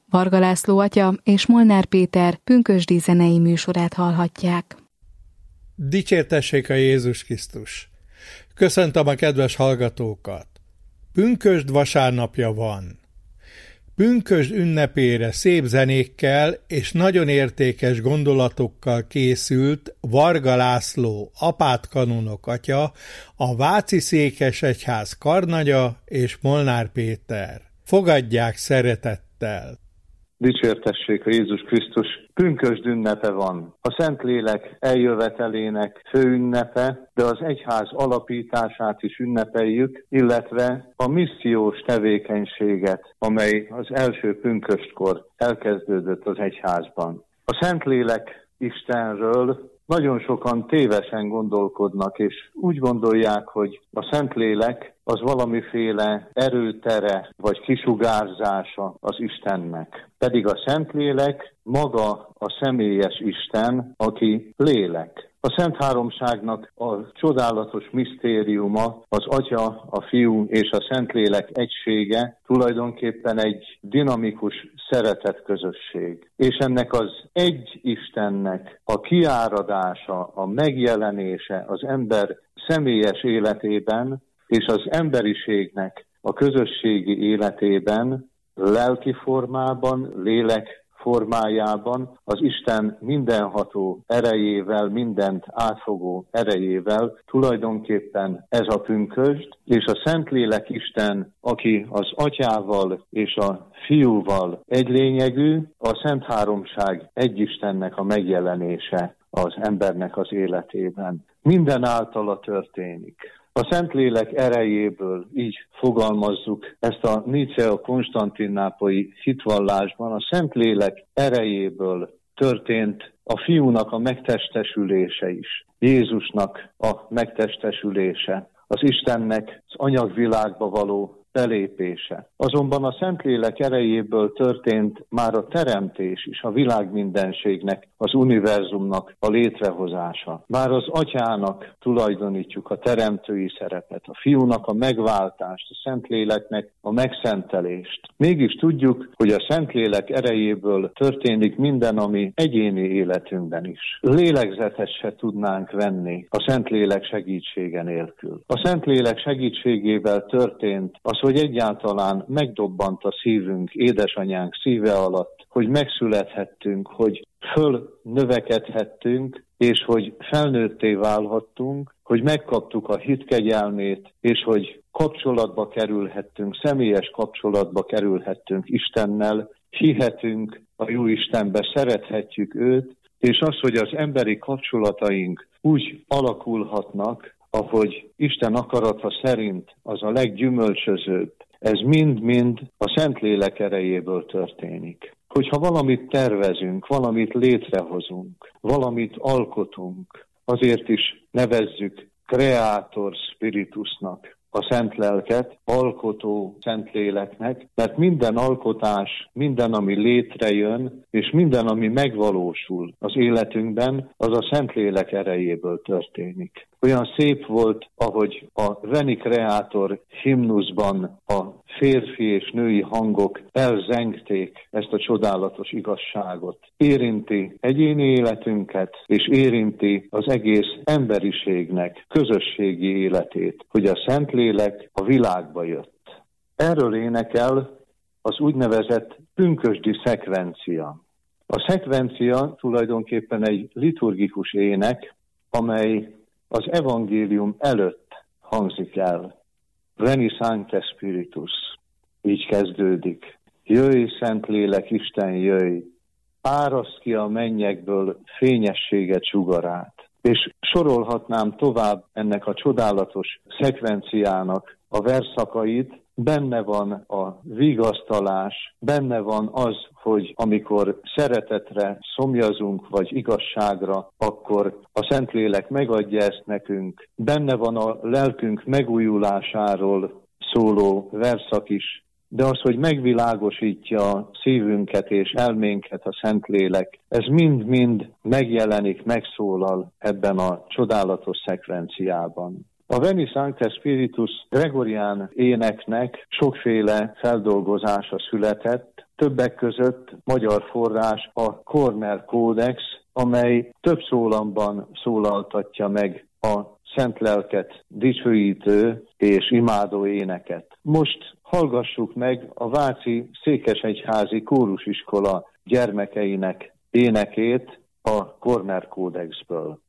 Varga László atya és Molnár Péter pünkösdi zenei műsorát hallhatják. Dicsértessék a Jézus Krisztus! Köszöntöm a kedves hallgatókat! Pünkösd vasárnapja van. Pünkösd ünnepére szép zenékkel és nagyon értékes gondolatokkal készült Varga László apátkanonok atya, a Váci Székesegyház karnagya és Molnár Péter. Fogadják szeretettel! Dicsértessék a Jézus Krisztus! Pünkösd ünnepe van. A Szentlélek eljövetelének főünnepe, de az egyház alapítását is ünnepeljük, illetve a missziós tevékenységet, amely az első pünköstkor elkezdődött az egyházban. A Szentlélek Istenről nagyon sokan tévesen gondolkodnak, és úgy gondolják, hogy a Szentlélek az valamiféle erőtere vagy kisugárzása az Istennek. Pedig a Szentlélek maga a személyes Isten, aki lélek. A Szent Háromságnak a csodálatos misztériuma, az Atya, a Fiú és a Szentlélek egysége tulajdonképpen egy dinamikus szeretetközösség. És ennek az egy Istennek a kiáradása, a megjelenése az ember személyes életében és az emberiségnek a közösségi életében, lelki formában, lélek formájában, az Isten mindenható erejével, mindent átfogó erejével, tulajdonképpen ez a pünkösd, és a Szentlélek Isten, aki az Atyával és a Fiúval egy lényegű, a Szent Háromság egy Istennek a megjelenése az embernek az életében. Minden általa történik. A Szentlélek erejéből, így fogalmazzuk ezt a Nicea-konstantinápolyi hitvallásban, a Szentlélek erejéből történt a Fiúnak a megtestesülése is, Jézusnak a megtestesülése, az Istennek az anyagvilágba való belépése. Azonban a Szentlélek erejéből történt már a teremtés is, a világ mindenségnek, az univerzumnak a létrehozása. Már az Atyának tulajdonítjuk a teremtői szerepet, a Fiúnak a megváltást, a Szentléleknek a megszentelést. Mégis tudjuk, hogy a Szentlélek erejéből történik minden, ami egyéni életünkben is. Lélegzetet se tudnánk venni a Szentlélek segítsége nélkül. A Szentlélek segítségével történt az, hogy egyáltalán megdobbant a szívünk, édesanyánk szíve alatt, hogy megszülethettünk, hogy fölnövekedhettünk, és hogy felnőtté válhattunk, hogy megkaptuk a hit kegyelmét, és hogy kapcsolatba kerülhettünk, személyes kapcsolatba kerülhettünk Istennel, hihetünk a jó Istenbe, szerethetjük őt, és az, hogy az emberi kapcsolataink úgy alakulhatnak, ahogy Isten akarata szerint az a leggyümölcsözőbb, ez mind-mind a Szentlélek erejéből történik. Hogyha valamit tervezünk, valamit létrehozunk, valamit alkotunk, azért is nevezzük Creator Spiritusnak a Szent Lelket, alkotó Szentléleknek, mert minden alkotás, minden, ami létrejön, és minden, ami megvalósul az életünkben, az a Szentlélek erejéből történik. Olyan szép volt, ahogy a Veni Creator himnuszban a férfi és női hangok elzengték ezt a csodálatos igazságot. Érinti egyéni életünket, és érinti az egész emberiségnek közösségi életét, hogy a Szentlélek a világba jött. Erről énekel az úgynevezett pünkösdi szekvencia. A szekvencia tulajdonképpen egy liturgikus ének, amely az evangélium előtt hangzik el. Veni Sancte Spiritus. Így kezdődik. Jöjj, Szentlélek, Isten, jöjj! Áraszd ki a mennyekből fényességet, sugarát. És sorolhatnám tovább ennek a csodálatos szekvenciának a versszakait. Benne van a vigasztalás, benne van az, hogy amikor szeretetre szomjazunk, vagy igazságra, akkor a Szentlélek megadja ezt nekünk. Benne van a lelkünk megújulásáról szóló verszak is, de az, hogy megvilágosítja a szívünket és elménket a Szentlélek, ez mind-mind megjelenik, megszólal ebben a csodálatos szekvenciában. A Veni Sancte Spiritus gregorián éneknek sokféle feldolgozása született, többek között magyar forrás a Korner Kódex, amely több szólamban szólaltatja meg a Szent Lelket dicsőítő és imádó éneket. Most hallgassuk meg a váci székesegyházi kórusiskola gyermekeinek énekét a Korner Kódexből.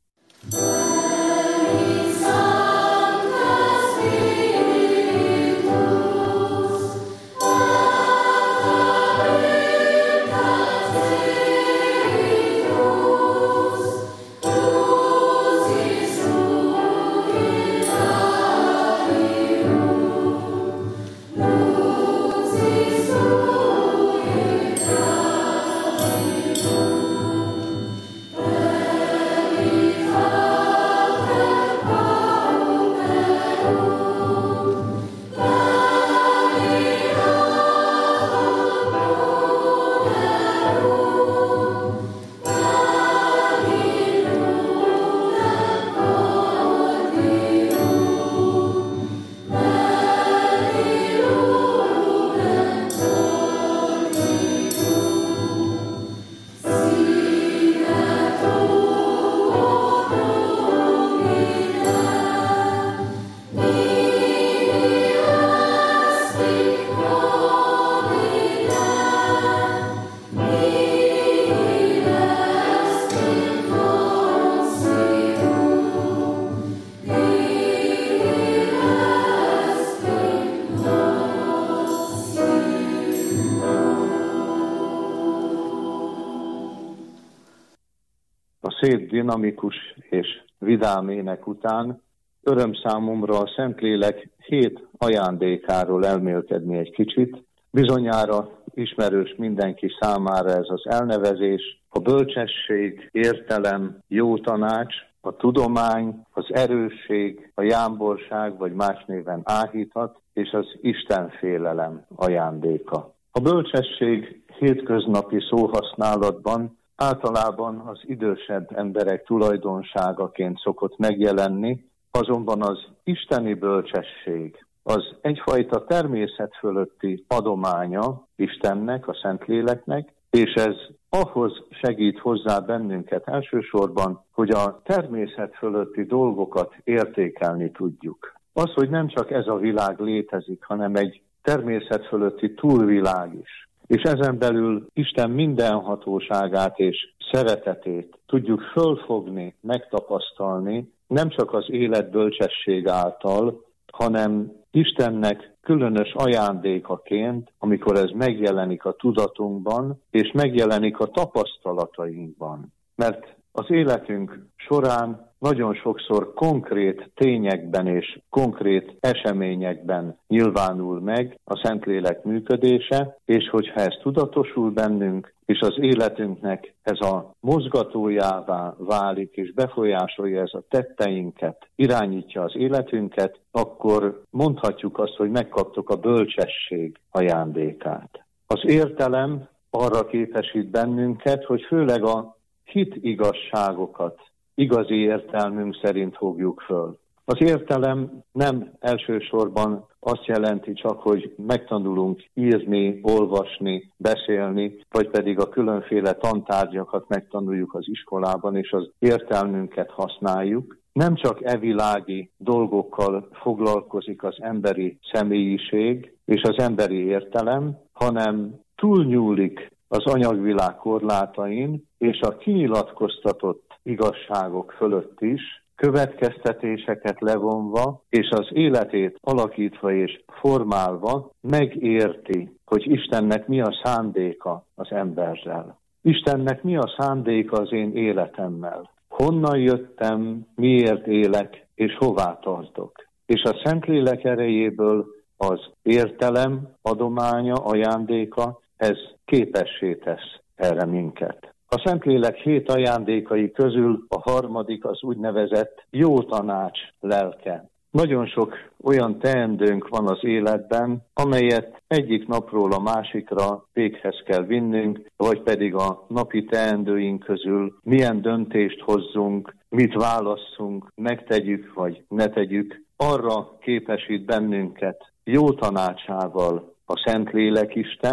Szép, dinamikus és vidám ének után öröm számomra a Szentlélek 7 ajándékáról elmélkedni egy kicsit. Bizonyára ismerős mindenki számára ez az elnevezés: a bölcsesség, értelem, jó tanács, a tudomány, az erősség, a jámborság, vagy más néven áhítat, és az istenfélelem ajándéka. A bölcsesség hétköznapi szóhasználatban általában az idősebb emberek tulajdonságaként szokott megjelenni, azonban az isteni bölcsesség az egyfajta természet fölötti adománya Istennek, a Szentléleknek, és ez ahhoz segít hozzá bennünket elsősorban, hogy a természet fölötti dolgokat értékelni tudjuk. Az, hogy nem csak ez a világ létezik, hanem egy természet fölötti túlvilág is. És ezen belül Isten mindenhatóságát és szeretetét tudjuk fölfogni, megtapasztalni, nem csak az élet bölcsesség által, hanem Istennek különös ajándékaként, amikor ez megjelenik a tudatunkban, és megjelenik a tapasztalatainkban. Mert az életünk során nagyon sokszor konkrét tényekben és konkrét eseményekben nyilvánul meg a Szentlélek működése, és hogyha ez tudatosul bennünk, és az életünknek ez a mozgatójává válik, és befolyásolja ez a tetteinket, irányítja az életünket, akkor mondhatjuk azt, hogy megkaptuk a bölcsesség ajándékát. Az értelem arra képesít bennünket, hogy főleg a hit igazságokat igazi értelmünk szerint fogjuk föl. Az értelem nem elsősorban azt jelenti csak, hogy megtanulunk írni, olvasni, beszélni, vagy pedig a különféle tantárgyakat megtanuljuk az iskolában, és az értelmünket használjuk. Nem csak evilági dolgokkal foglalkozik az emberi személyiség és az emberi értelem, hanem túlnyúlik az anyagvilág korlátain, és a kinyilatkoztatott igazságok fölött is, következtetéseket levonva, és az életét alakítva és formálva megérti, hogy Istennek mi a szándéka az emberrel. Istennek mi a szándéka az én életemmel. Honnan jöttem, miért élek, és hová tartok. És a Szentlélek erejéből az értelem adománya, ajándéka, ez képessé tesz erre minket. A Szentlélek 7 ajándékai közül a harmadik az úgynevezett jó tanács lelke. Nagyon sok olyan teendőnk van az életben, amelyet egyik napról a másikra véghez kell vinnünk, vagy pedig a napi teendőink közül milyen döntést hozzunk, mit válasszunk, megtegyük vagy ne tegyük, arra képesít bennünket jó tanácsával a Szentlélek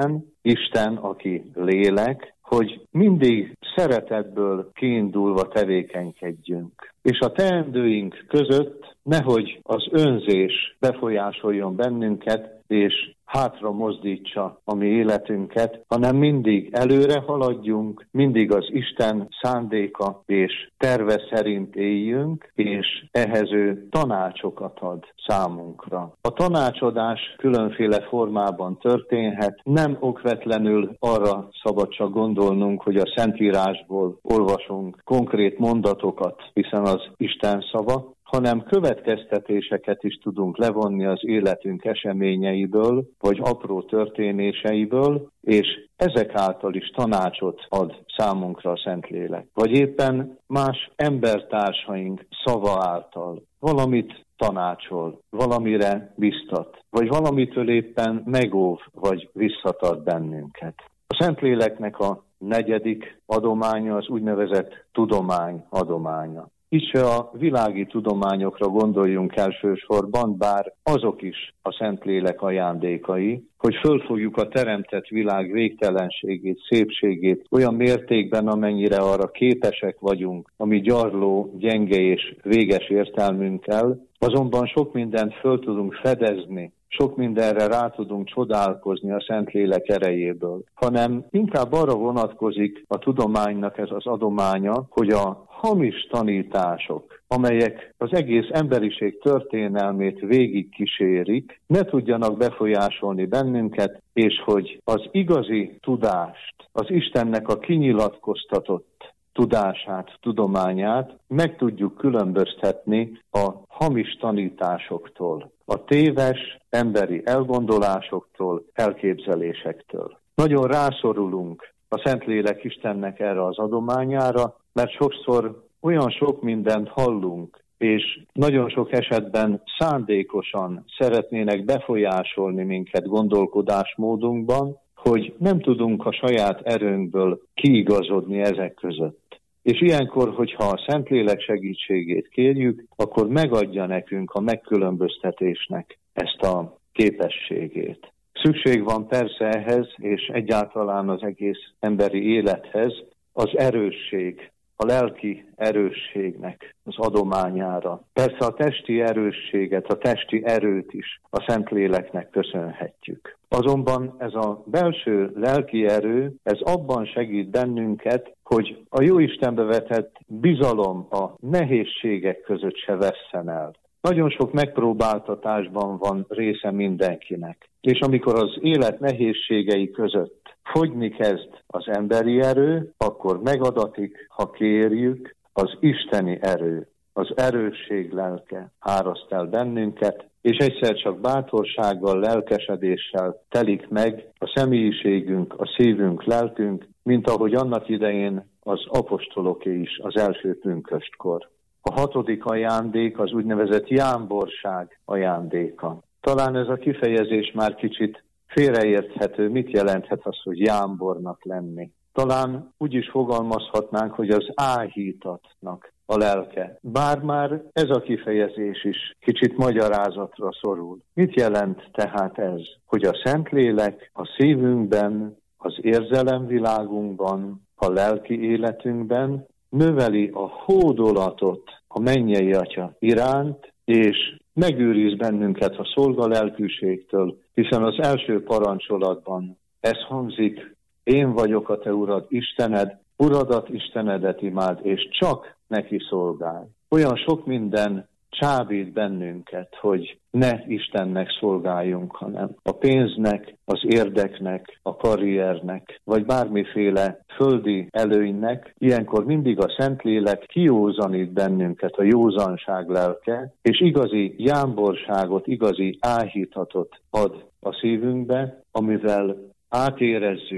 Isten, aki lélek, hogy mindig szeretetből kiindulva tevékenykedjünk. És a teendőink között nehogy az önzés befolyásoljon bennünket, és hátra mozdítsa a mi életünket, hanem mindig előre haladjunk, mindig az Isten szándéka és terve szerint éljünk, és ehhez ő tanácsokat ad számunkra. A tanácsadás különféle formában történhet, nem okvetlenül arra szabad csak gondolnunk, hogy a Szentírásból olvasunk konkrét mondatokat, hiszen az Isten szava, hanem következtetéseket is tudunk levonni az életünk eseményeiből, vagy apró történéseiből, és ezek által is tanácsot ad számunkra a Szentlélek. Vagy éppen más embertársaink szava által valamit tanácsol, valamire biztat, vagy valamitől éppen megóv, vagy visszatart bennünket. A Szentléleknek a negyedik adománya az úgynevezett tudomány adománya. Itt se a világi tudományokra gondoljunk elsősorban, bár azok is a Szentlélek ajándékai, hogy fölfogjuk a teremtett világ végtelenségét, szépségét olyan mértékben, amennyire arra képesek vagyunk, ami gyarló, gyenge és véges értelmünkkel, azonban sok mindent föl tudunk fedezni, sok mindenre rá tudunk csodálkozni a Szentlélek erejéből, hanem inkább arra vonatkozik a tudománynak ez az adománya, hogy a hamis tanítások, amelyek az egész emberiség történelmét végig kísérik, ne tudjanak befolyásolni bennünket, és hogy az igazi tudást, az Istennek a kinyilatkoztatott tudását, tudományát meg tudjuk különböztetni a hamis tanításoktól, a téves emberi elgondolásoktól, elképzelésektől. Nagyon rászorulunk a Szentlélek Istennek erre az adományára, mert sokszor olyan sok mindent hallunk, és nagyon sok esetben szándékosan szeretnének befolyásolni minket gondolkodásmódunkban, hogy nem tudunk a saját erőnkből kiigazodni ezek között. És ilyenkor, hogyha a Szentlélek segítségét kérjük, akkor megadja nekünk a megkülönböztetésnek ezt a képességét. Szükség van persze ehhez, és egyáltalán az egész emberi élethez az erősség, a lelki erősségnek az adományára. Persze a testi erősséget, a testi erőt is a Szentléleknek köszönhetjük. Azonban ez a belső lelki erő, ez abban segít bennünket, hogy a Jóistenbe vetett bizalom a nehézségek között se vesszen el. Nagyon sok megpróbáltatásban van része mindenkinek. És amikor az élet nehézségei között fogyni kezd az emberi erő, akkor megadatik, ha kérjük, az isteni erő, az erősség lelke áraszt el bennünket, és egyszer csak bátorsággal, lelkesedéssel telik meg a személyiségünk, a szívünk, lelkünk, mint ahogy annak idején az apostoloké is az első pünköstkor. A hatodik ajándék az úgynevezett jámborság ajándéka. Talán ez a kifejezés már kicsit félreérthető, mit jelenthet az, hogy jámbornak lenni. Talán úgy is fogalmazhatnánk, hogy az áhítatnak a lelke. Bár már ez a kifejezés is kicsit magyarázatra szorul. Mit jelent tehát ez? Hogy a Szentlélek a szívünkben, az érzelemvilágunkban, a lelki életünkben növeli a hódolatot a mennyei Atya iránt, és megőriz bennünket a szolgalelkűségtől, hiszen az első parancsolatban ez hangzik: én vagyok a te Urad, Istened, Uradat, Istenedet imád, és csak neki szolgálj. Olyan sok minden csábít bennünket, hogy ne Istennek szolgáljunk, hanem a pénznek, az érdeknek, a karriernek, vagy bármiféle földi előnynek. Ilyenkor mindig a Szentlélek kiózanít bennünket, a józanság lelke, és igazi jámborságot, igazi áhítatot ad a szívünkbe, amivel átérezzük,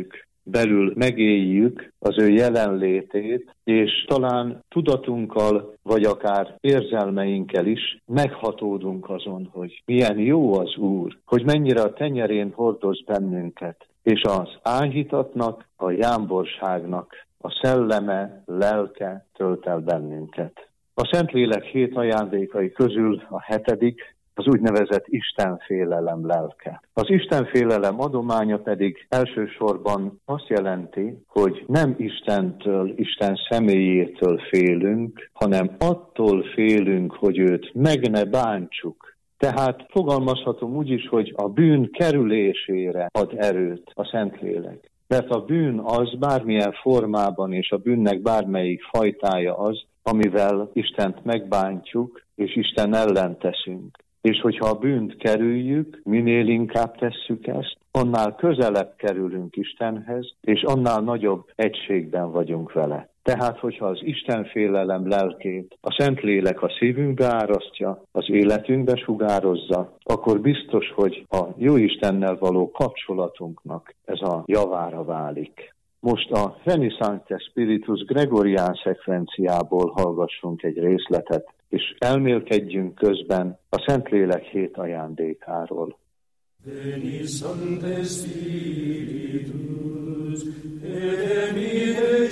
belül megéljük az ő jelenlétét, és talán tudatunkkal, vagy akár érzelmeinkkel is meghatódunk azon, hogy milyen jó az Úr, hogy mennyire a tenyerén hordoz bennünket, és az áhítatnak, a jámborságnak a szelleme, lelke tölt el bennünket. A Szentlélek 7 ajándékai közül a 7. az úgynevezett istenfélelem lelke. Az istenfélelem adománya pedig elsősorban azt jelenti, hogy nem Istentől, Isten személyétől félünk, hanem attól félünk, hogy őt meg ne bántsuk. Tehát fogalmazhatom úgy is, hogy a bűn kerülésére ad erőt a Szentlélek. Mert a bűn az bármilyen formában, és a bűnnek bármelyik fajtája az, amivel Istent megbántjuk, és Isten ellen teszünk. És hogyha a bűnt kerüljük, minél inkább tesszük ezt, annál közelebb kerülünk Istenhez, és annál nagyobb egységben vagyunk vele. Tehát, hogyha az Istenfélelem lelkét a Szentlélek a szívünkbe árasztja, az életünkbe sugározza, akkor biztos, hogy a Jóistennel való kapcsolatunknak ez a javára válik. Most a Veni Sancte Spiritus Gregorián szekvenciából hallgassunk egy részletet, és elmélkedjünk közben a Szentlélek 7 ajándékáról. Veni Sancte Spiritus, et emite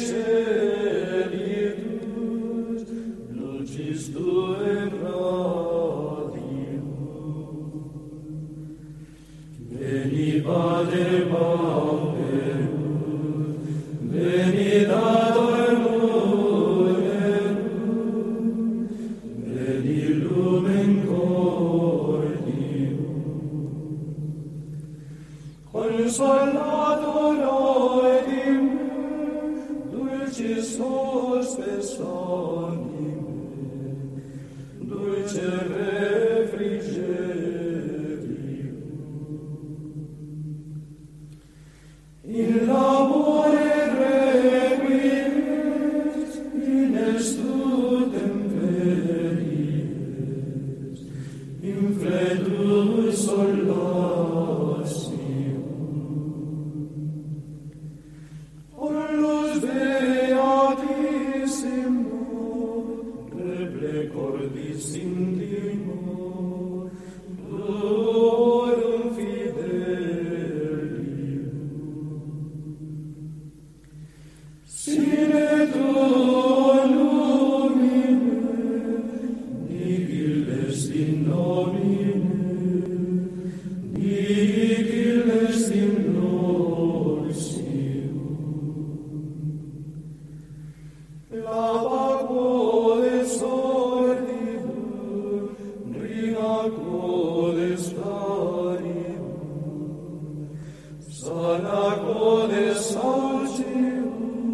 celitus, lucis tuae radium. Veni Pater Pauperus, veni Dator Muerum, veni Lumen Cordium. Consolator oedium, dulcis hospes anime, dulce refrigerium. In labore requies, in estutem veries, in fredus solatium. Ollus beatissimo, reble cordis intimo, duorum fidelium. Sine tuo lumine, nihil est in nomine, nihil est in nocium. Lava codes ordidum, riga codes paribum, sana codes saucium.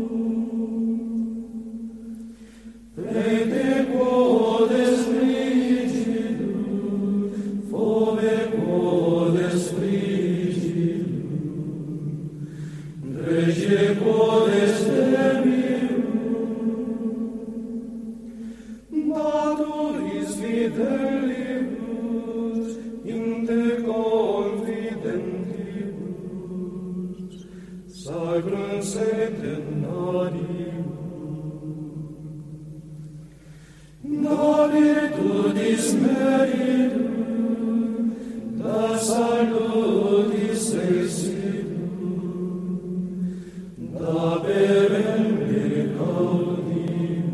Prete codes frigidum, fome codes frigidum, rege codes terbium. Naturis fidelibus, in te confidentibus, sacrum septennarium. Da virtutis meritum, da salutis exidum, da perenne gaudium.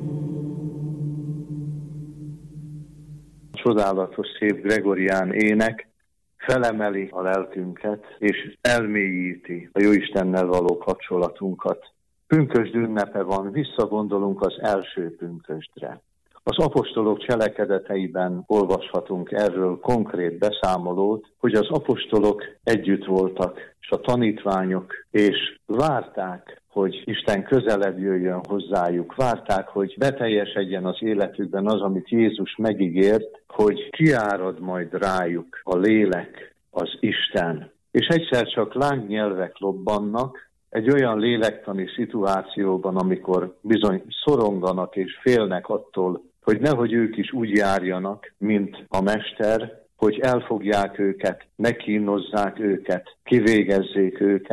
Csodálatos szép gregorián ének felemeli a lelkünket, és elmélyíti a Jóistennel való kapcsolatunkat. Pünkösd ünnepe van, visszagondolunk az első pünkösdre. Az apostolok cselekedeteiben olvashatunk erről konkrét beszámolót, hogy az apostolok együtt voltak, és a tanítványok, és várták, hogy Isten közelebb jöjjön hozzájuk. Várták, hogy beteljesedjen az életükben az, amit Jézus megígért, hogy kiárad majd rájuk a lélek, az Isten. És egyszer csak lángnyelvek lobbannak, egy olyan lélektani szituációban, amikor bizony szoronganak és félnek attól, hogy nehogy ők is úgy járjanak, mint a mester, hogy elfogják őket, megkínozzák őket, kivégezzék őket,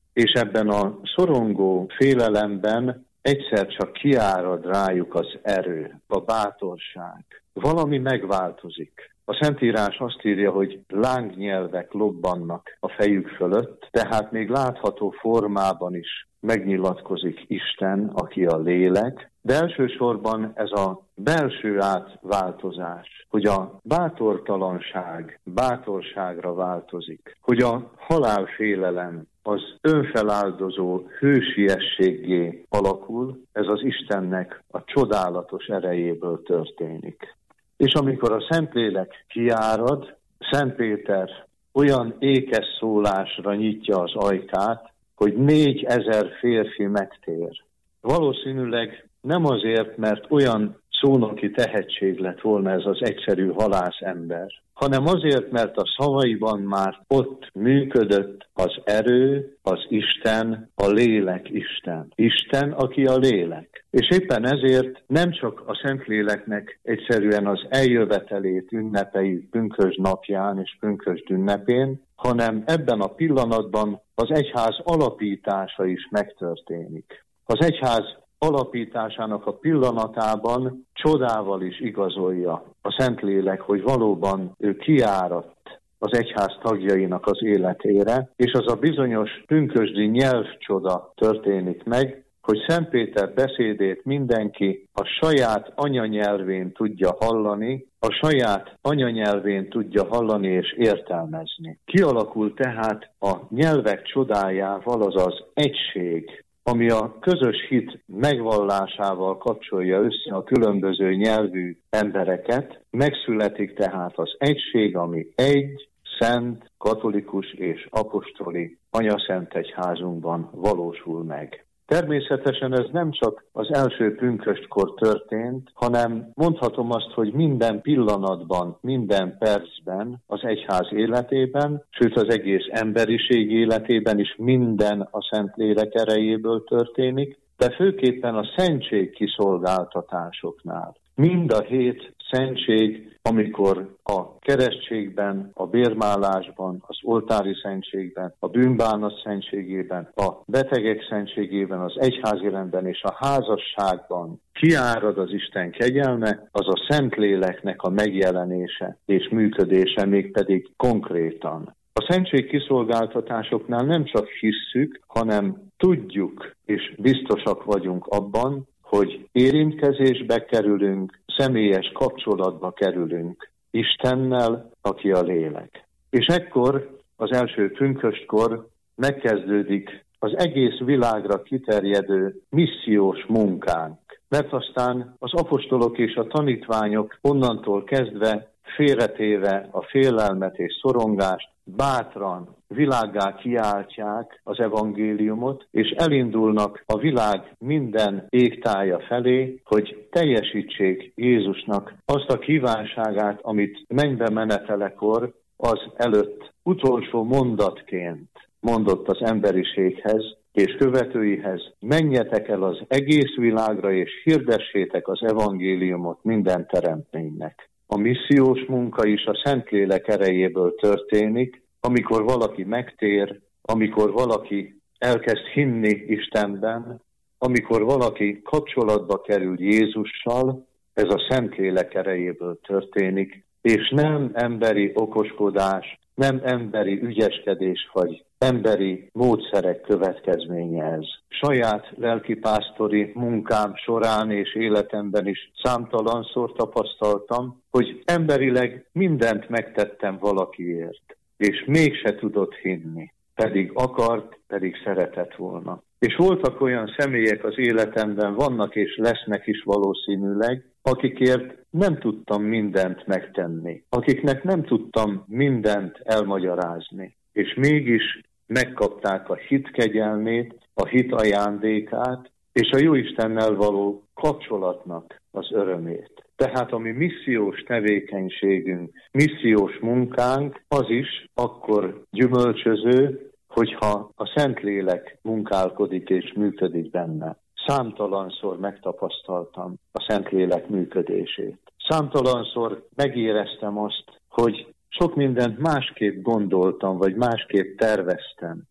és ebben a szorongó félelemben egyszer csak kiárad rájuk az erő, a bátorság. Valami megváltozik. A Szentírás azt írja, hogy lángnyelvek lobbannak a fejük fölött, tehát még látható formában is megnyilatkozik Isten, aki a lélek, de elsősorban ez a belső átváltozás, hogy a bátortalanság bátorságra változik, hogy a halálfélelem az önfeláldozó hősiességgé alakul, ez az Istennek a csodálatos erejéből történik. És amikor a Szentlélek kiárad, Szent Péter olyan ékes szólásra nyitja az ajkát, hogy 4000 férfi megtér. Valószínűleg nem azért, mert olyan szónoki tehetség lett volna ez az egyszerű halászember, hanem azért, mert a szavaiban már ott működött az erő, az Isten, a lélek Isten. Isten, aki a lélek. És éppen ezért nem csak a Szentléleknek egyszerűen az eljövetelét ünnepeljük pünkösd napján és pünkösd ünnepén, hanem ebben a pillanatban az egyház alapítása is megtörténik. Az egyház alapításának a pillanatában csodával is igazolja a Szentlélek, hogy valóban ő kiáradt az egyház tagjainak az életére, és az a bizonyos pünkösdi nyelvcsoda történik meg, hogy Szent Péter beszédét mindenki a saját anyanyelvén tudja hallani, a saját anyanyelvén tudja hallani és értelmezni. Kialakul tehát a nyelvek csodájával az az egység, ami a közös hit megvallásával kapcsolja össze a különböző nyelvű embereket, megszületik tehát az egység, ami egy, szent, katolikus és apostoli anyaszentegyházunkban valósul meg. Természetesen ez nem csak az első pünköstkor történt, hanem mondhatom azt, hogy minden pillanatban, minden percben az egyház életében, sőt az egész emberiség életében is minden a Szentlélek erejéből történik, de főképpen a szentség kiszolgáltatásoknál. Mind a 7 szentség, amikor a keresztségben, a bérmálásban, az oltári szentségben, a bűnbánat szentségében, a betegek szentségében, az egyházi rendben és a házasságban kiárad az Isten kegyelme, az a Szentléleknek a megjelenése és működése, mégpedig konkrétan. A szentség kiszolgáltatásoknál nem csak hisszük, hanem tudjuk és biztosak vagyunk abban, hogy érintkezésbe kerülünk, személyes kapcsolatba kerülünk Istennel, aki a lélek. És ekkor, az első pünköstkor megkezdődik az egész világra kiterjedő missziós munkánk. Mert aztán az apostolok és a tanítványok onnantól kezdve félretéve a félelmet és szorongást, bátran világgá kiáltják az evangéliumot, és elindulnak a világ minden égtája felé, hogy teljesítsék Jézusnak azt a kívánságát, amit mennybe menetelekor az előtt utolsó mondatként mondott az emberiséghez és követőihez: menjetek el az egész világra, és hirdessétek az evangéliumot minden teremtménynek. A missziós munka is a Szentlélek erejéből történik, amikor valaki megtér, amikor valaki elkezd hinni Istenben, amikor valaki kapcsolatba kerül Jézussal, ez a Szentlélek erejéből történik, és nem emberi okoskodás, nem emberi ügyeskedés vagy emberi módszerek következménye ez. Saját lelkipásztori munkám során és életemben is számtalanszor tapasztaltam, hogy emberileg mindent megtettem valakiért, és mégse tudott hinni, pedig akart, pedig szeretett volna. És voltak olyan személyek az életemben, vannak és lesznek is valószínűleg, akikért nem tudtam mindent megtenni, akiknek nem tudtam mindent elmagyarázni, és mégis megkapták a hit kegyelmét, a hit ajándékát, és a Jóistennel való kapcsolatnak az örömét. Tehát a mi missziós tevékenységünk, missziós munkánk az is akkor gyümölcsöző, hogyha a Szentlélek munkálkodik és működik benne. Számtalanszor megtapasztaltam a Szentlélek működését. Számtalanszor megéreztem azt, hogy sok mindent másképp gondoltam, vagy másképp terveztem.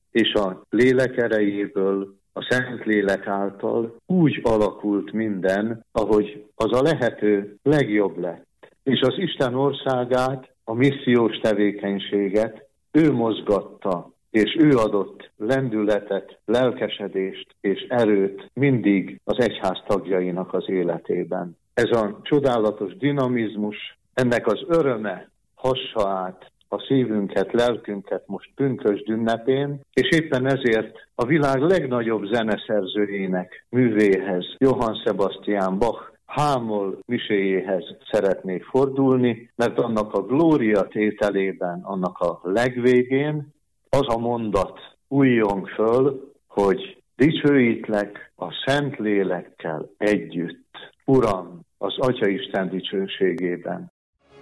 és a lélek erejéből, a Szentlélek által úgy alakult minden, ahogy az a lehető legjobb lett. És az Isten országát, a missziós tevékenységet ő mozgatta, és ő adott lendületet, lelkesedést és erőt mindig az egyház tagjainak az életében. Ez a csodálatos dinamizmus, ennek az öröme hassa át a szívünket, lelkünket most pünkösd ünnepén, és éppen ezért a világ legnagyobb zeneszerzőjének művéhez, Johann Sebastian Bach Hámol miséjéhez szeretnék fordulni, mert annak a glória tételében, annak a legvégén az a mondat újjon föl, hogy dicsőítlek a Szentlélekkel együtt, Uram, az Atyaisten dicsőségében.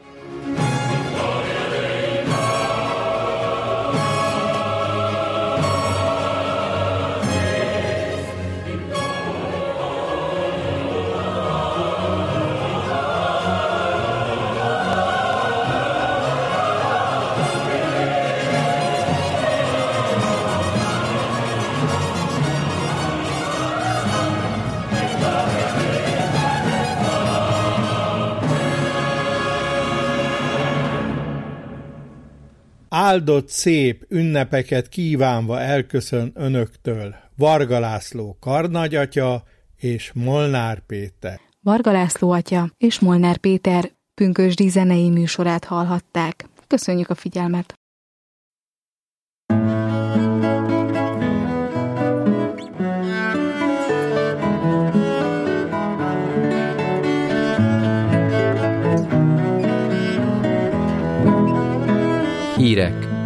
Áldott szép ünnepeket kívánva elköszön önöktől Varga László karnagyatya és Molnár Péter. Varga László atya és Molnár Péter pünkösdi zenei műsorát hallhatták. Köszönjük a figyelmet! Hírek